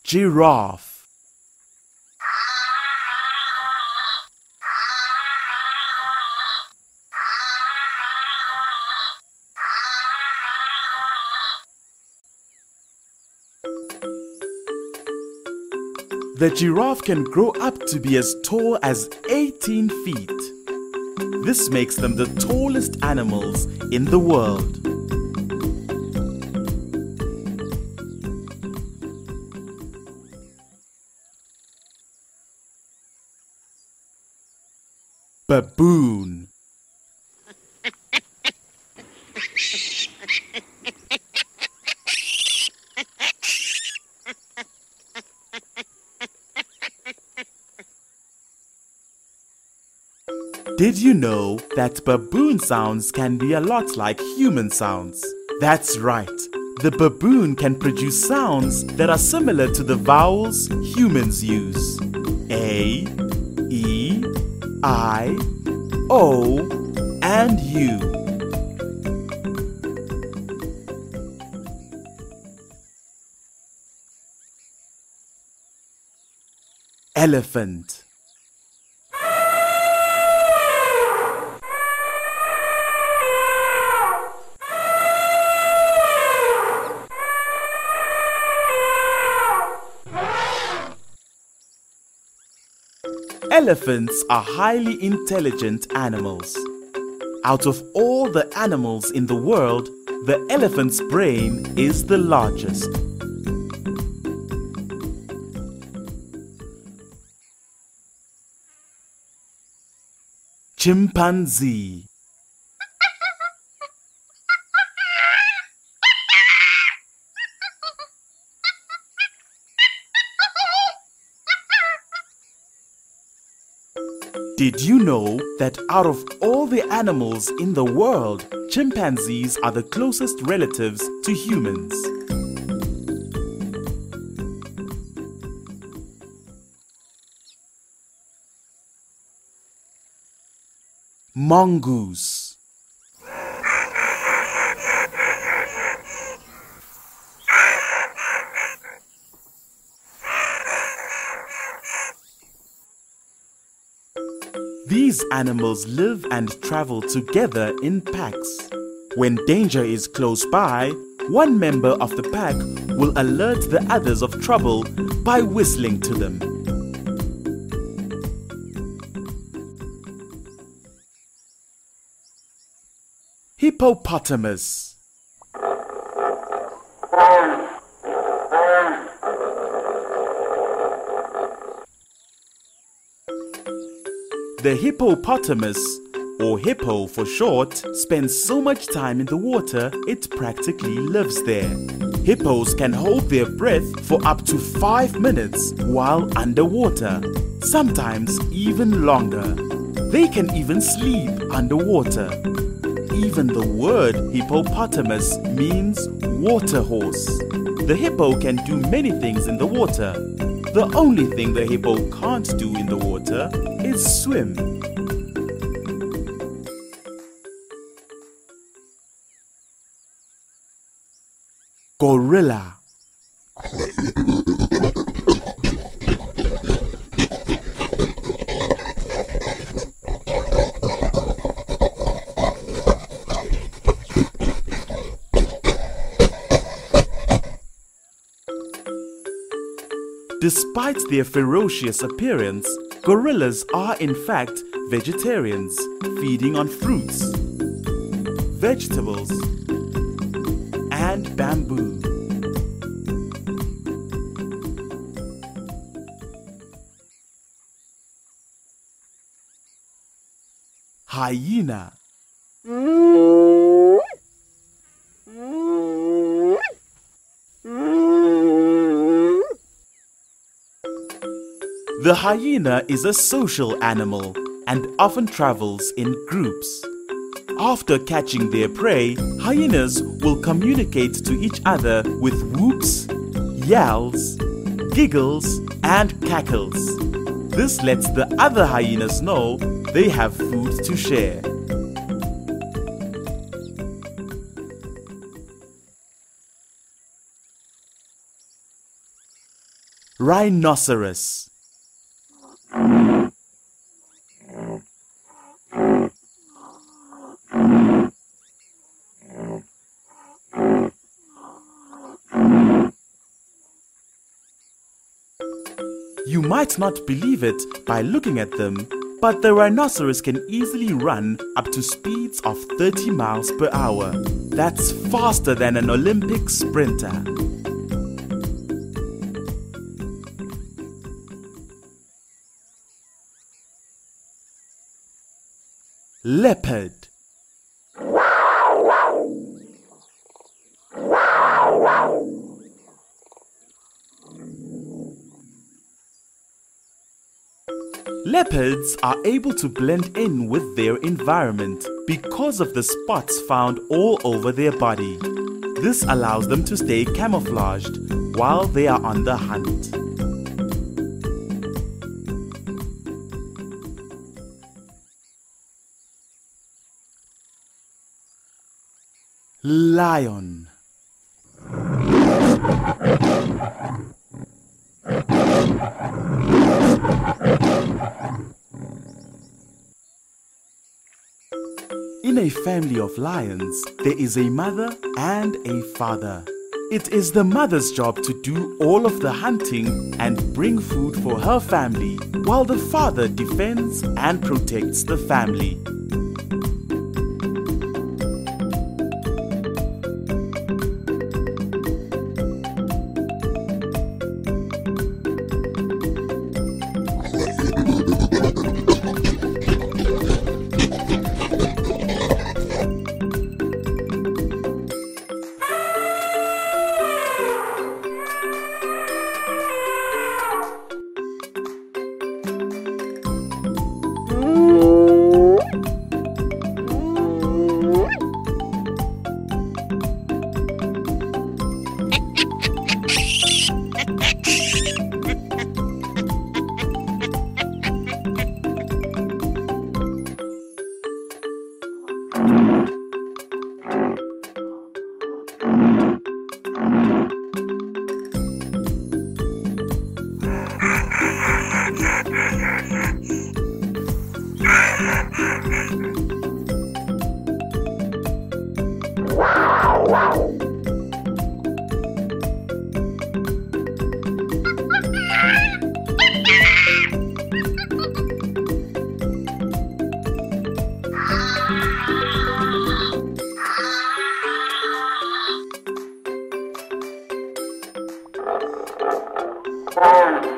Giraffe. The giraffe can grow up to be as tall as 18 feet. This makes them the tallest animals in the world. Baboon. Did you know that baboon sounds can be a lot like human sounds? That's right. The baboon can produce sounds that are similar to the vowels humans use. A, E, I, O, and U. Elephant. Elephants are highly intelligent animals. Out of all the animals in the world, the elephant's brain is the largest. Chimpanzee. Did you know that out of all the animals in the world, chimpanzees are the closest relatives to humans? Mongoose. These animals live and travel together in packs. When danger is close by, one member of the pack will alert the others of trouble by whistling to them. Hippopotamus. The hippopotamus, or hippo for short, spends so much time in the water it practically lives there. Hippos can hold their breath for up to 5 minutes while underwater, sometimes even longer. They can even sleep underwater. Even the word hippopotamus means water horse. The hippo can do many things in the water. The only thing the hippo can't do in the water is swim. Gorilla. Despite their ferocious appearance, gorillas are in fact vegetarians, feeding on fruits, vegetables, and bamboo. Hyena. The hyena is a social animal and often travels in groups. After catching their prey, hyenas will communicate to each other with whoops, yells, giggles, and cackles. This lets the other hyenas know they have food to share. Rhinoceros. You might not believe it by looking at them, but the rhinoceros can easily run up to speeds of 30 miles per hour. That's faster than an Olympic sprinter. Leopard. Leopards are able to blend in with their environment because of the spots found all over their body. This allows them to stay camouflaged while they are on the hunt. Lion. In a family of lions, there is a mother and a father. It is the mother's job to do all of the hunting and bring food for her family, while the father defends and protects the family. Oh.